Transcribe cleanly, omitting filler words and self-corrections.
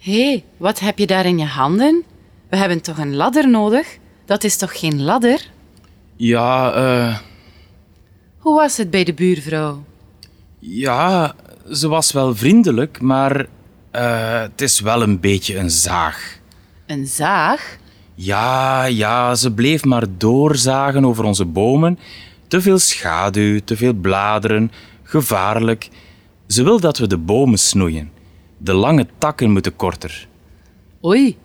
Hé, wat heb je daar in je handen? We hebben toch een ladder nodig? Dat is toch geen ladder? Ja, Hoe was het bij de buurvrouw? ja, ze was wel vriendelijk, maar het is wel een beetje een zaag. Een zaag? Ja, ze bleef maar doorzagen over onze bomen. Te veel schaduw, te veel bladeren, gevaarlijk. Ze wil dat we de bomen snoeien. De lange takken moeten korter. Oei,